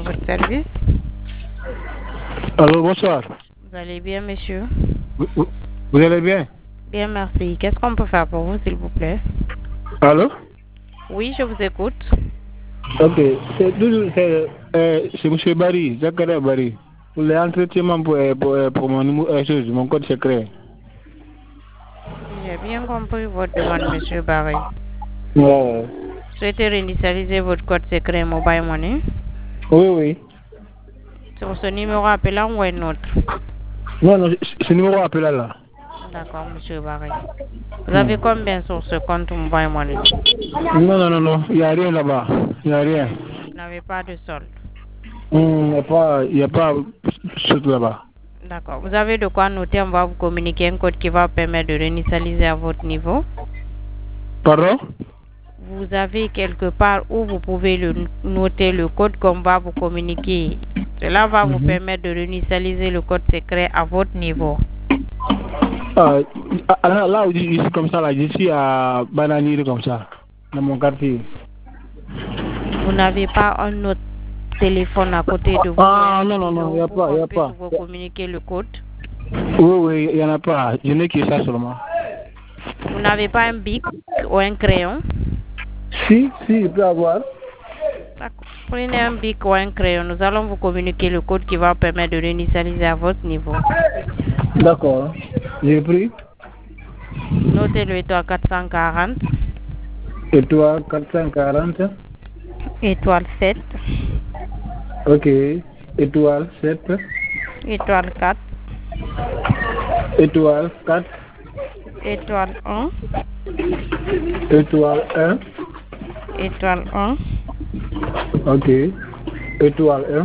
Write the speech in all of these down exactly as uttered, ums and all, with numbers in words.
à votre service. Allô, bonsoir. Vous allez bien, monsieur? Vous, vous- vous allez bien? Bien, merci. Qu'est-ce qu'on peut faire pour vous, s'il vous plaît? Allô? Oui, je vous écoute. Ok, c'est toujours- c'est euh, c'est M. Barry, Zakaria Barry. Pour l'entretien pour, euh, pour, euh, pour mon, numéro- euh, chose, mon code secret. J'ai bien compris votre demande, monsieur Barry. Ouais. Souhaitez réinitialiser votre code secret Mobile Money Oui, oui. sur ce numéro appelant ou un autre? Non, non, c'est ce numéro appelé là. D'accord, monsieur Barry. Vous Hmm. avez combien sur ce compte Mobile Money? Non, non, non, non, il n'y a rien là-bas. Il n'y a rien. Vous n'avez pas de solde. Hmm, Il n'y a pas, il y a pas chose là-bas. D'accord. Vous avez de quoi noter, on va vous communiquer un code qui va vous permettre de réinitialiser à votre niveau. Pardon? Vous avez quelque part où vous pouvez le noter le code qu'on va vous communiquer. Cela va vous Mhm. permettre de réinitialiser le code secret à votre niveau. Ah, ah, là, là où je suis comme ça, là, je suis à Bananier comme ça, dans mon quartier. Vous n'avez pas un autre téléphone à côté de vous? Ah, un non, non, non, il n'y a pour pas, il n'y qu'on a puisse pas. vous communiquer le code. Oui, oui, il n'y en a pas. Je n'ai que ça seulement. Vous n'avez pas un bic ou un crayon? Si, si, je peux avoir. D'accord. Prenez un bic ou un crayon. Nous allons vous communiquer le code qui va vous permettre de réinitialiser à votre niveau. D'accord. J'ai pris. Notez le étoile quatre cent quarante. Étoile quatre cent quarante. Étoile sept. Ok. Étoile sept. Étoile quatre. Étoile quatre. Étoile un. Étoile un. Étoile un. Ok. Étoile un.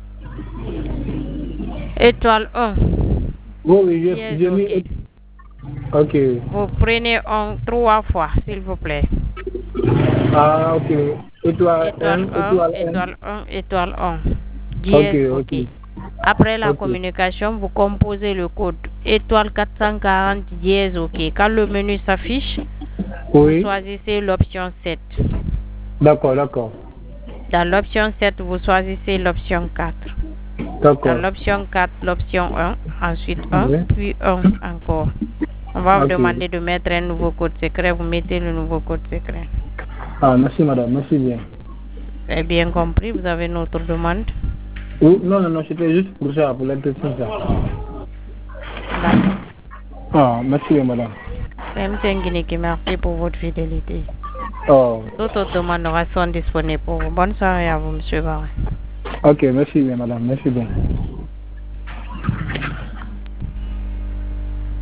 Étoile un. Oui, oui, j'ai Yes, j'ai mis. ok. Ok. Vous prenez un trois fois, s'il vous plaît. Ah, ok. Étoile un. Étoile un, Étoile un. étoile un, étoile un. Ok, Yes, ok. ok. Après la Ok. communication, vous composez le code étoile quatre cent quarante dièse, ok. Quand le menu s'affiche, vous Oui. choisissez l'option sept. D'accord, d'accord. Dans l'option sept, vous choisissez l'option quatre. Dans D'accord. l'option quatre, l'option un, ensuite un, Oui. puis un encore. On va vous Ok. demander de mettre un nouveau code secret. Vous mettez le nouveau code secret. Ah, merci madame, merci bien. Vous avez bien compris? Vous avez notre demande? Oui, non, non, non, c'était juste pour ça, pour l'entretien. Ça. D'accord. Ah, merci bien madame. M T Nguiniki, merci pour votre fidélité. Oh, Toute autre demande sont disponibles pour vous. Bonne soirée à vous, monsieur Barré. ok, merci bien madame, merci bien.